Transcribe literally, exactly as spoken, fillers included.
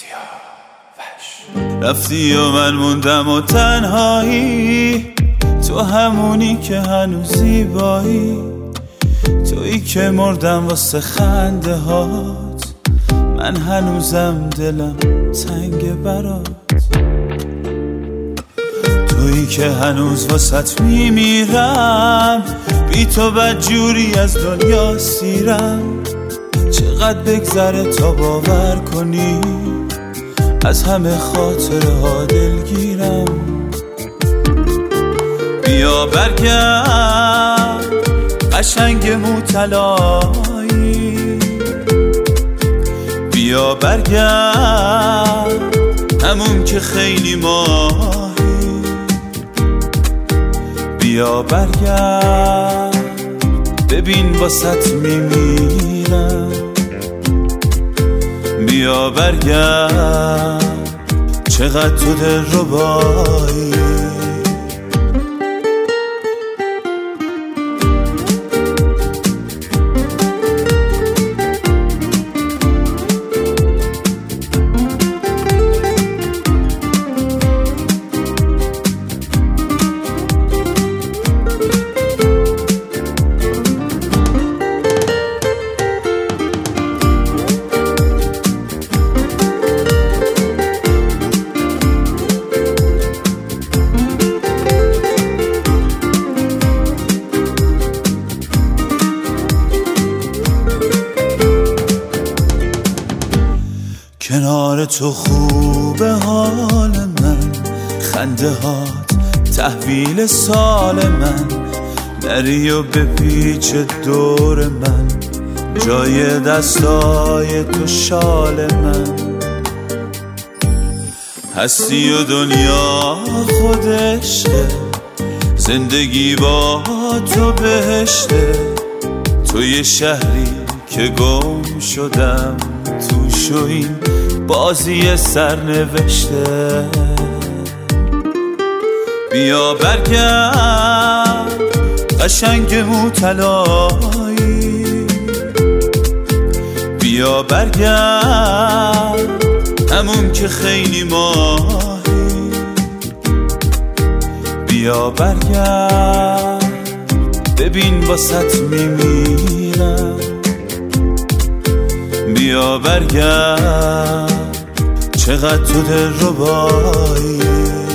رفتی و من موندم و تنهایی، تو همونی که هنوز زیبایی، تویی که مردم واسه خنده هات، من هنوزم دلم تنگ برات، تویی که هنوز واسط میمیرم، بی تو بدجوری از دنیا سیرم، چقدر بگذره تا باور کنی از همه خاطره ها دلگیرم. بیا برگرد قشنگ موطلایی، بیا برگرد همون که خیلی ماهی، بیا برگرد ببین واسط میمیرم، بیا برگرد چقدر تو دلربایی. کنار تو خوبه حال من، خنده هات تحویل سال من، نری و بپیچ دور من، جای دستای تو شال من، هستی و دنیا خودشه، زندگی با تو بهشته، توی شهری که گم شدم توش و این بازی سرنوشته. بیا برگرد قشنگ موطلایی، بیا برگرد همون که خیلی ماهی، بیا برگرد ببین واسط میمیرم، بیا برگرد چقدر تو دلربایی.